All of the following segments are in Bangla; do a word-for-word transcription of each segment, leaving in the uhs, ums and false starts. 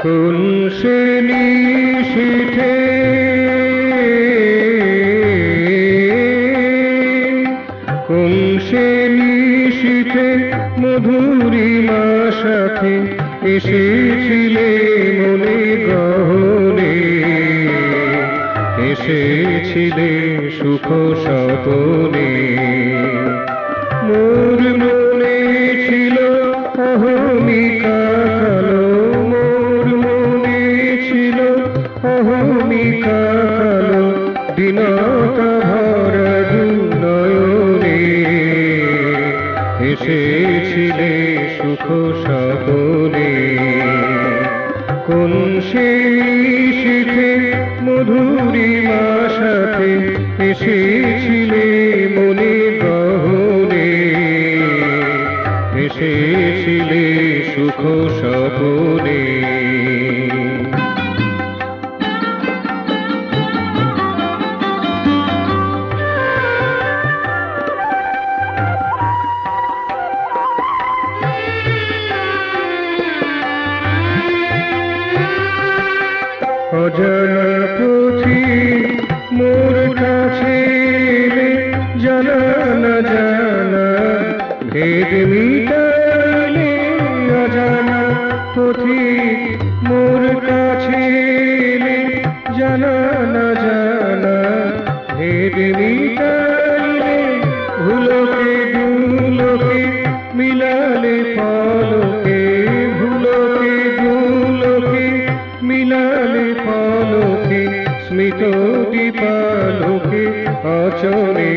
কোন সে নিশীথে কোন সে নিশীথে মধুরিমা সাথে এসেছিলে মনে গহনে, এসেছিলে সুখ স্বপনে। মোর মনে ছিল অহমিকা কালো, মোর মনে ছিল অহমিকা কালো, দিনকা ভরা দুনয়নে এসেছিলে সুখ স্বপনে। কোন সে নিশীথে মধুরিমা সাথে এসেছিলে মনে গহনে, এসেছিলে সুখ স্বপনে। অজানা পথি মোর কাছে এলে, জানা না জানা ভেদ মিটাইলে। অজানা পথি মোর কাছে এলে, জানা না জানা ভেদ মিটাইলে। ভুলকে দুলকে মিলালে পলকে, ভুলকে দুলকে মিলালে পলকে, স্মিত দীপালোকে অচলে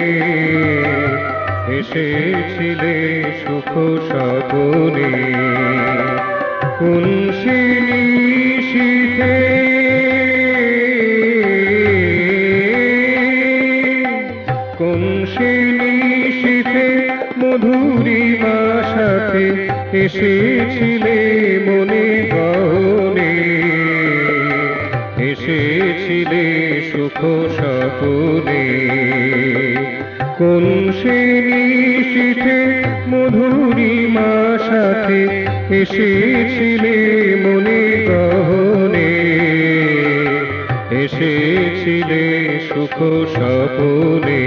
এসেছিলে সুখ স্বপনে। কোন সে নিশীথে কোন সে নিশীথে মধুরিমা সাথে এসেছিলে মনে গহনে, এসেছিলে সুখ স্বপনে। কোন সে নিশীথে মধুরিমা সাথে এসেছিলে মনে গহনে, এসেছিলে সুখ স্বপনে।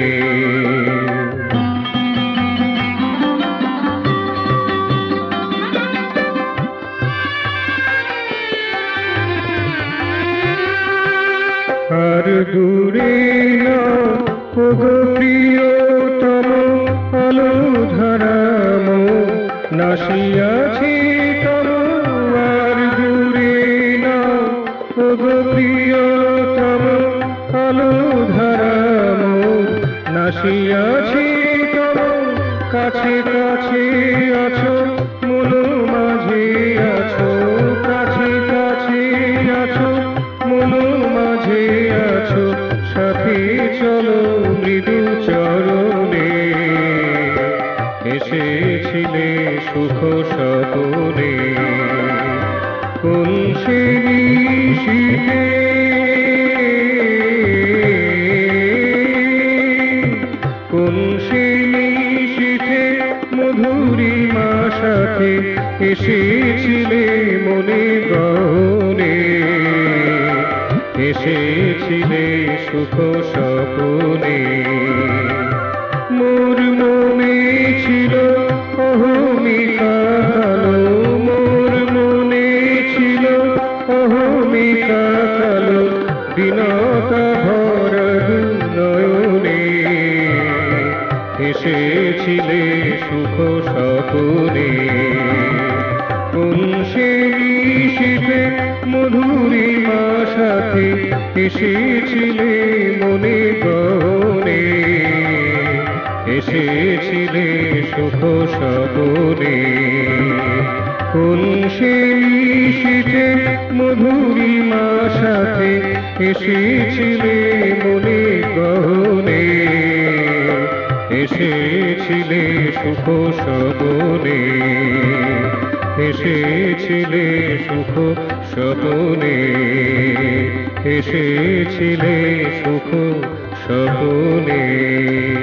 আর দূরে না ওগো প্রিয়তম আলো ধারাম, নাসিয়াছি তব। আর দূরে না ওগো প্রিয়তম আলো ধারাম, নাসিয়াছি তব। কাছে কাছে আছো মন মাঝে আছো, কাছে কাছে আছো মন মাঝে আছো। সাথে চলো মৃদু চরণে, এসেছিলে সুখ স্বপনে। কোন সে নিশীথে কোন সে নিশীথে মধুরিমা সাথে এসেছিলে মনে গহনে, এসেছিলে সুখ স্বপনে। মোর মনে ছিল অহমিকা কালো, মোর মনে ছিল অহমিকা কালো, দিনকা ভরা দুনয়নে এসেছিলে সুখ স্বপনে। কোন সে নিশীথে মধুরিমা সাথে এসেছিলে মনে গহনে, এসেছিলে সুখ স্বপনে। কোন সে নিশীথে মধুরিমা সাথে এসেছিলে মনে গহনে, এসেছিলে সুখ স্বপনে, এসেছিলে সুখ স্বপনে, এসেছিলে সুখ স্বপনে।